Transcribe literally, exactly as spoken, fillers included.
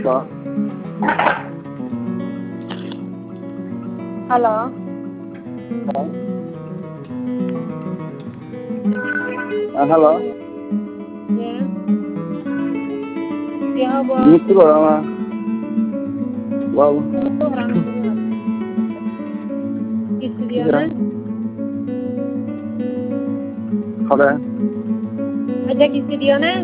Pronto? Halo? Ah, halo? Ya. Ya, apa? Gitu loh, Mama. Wow. Orang di studio Iya. kan? Halo. Ada di studio kan?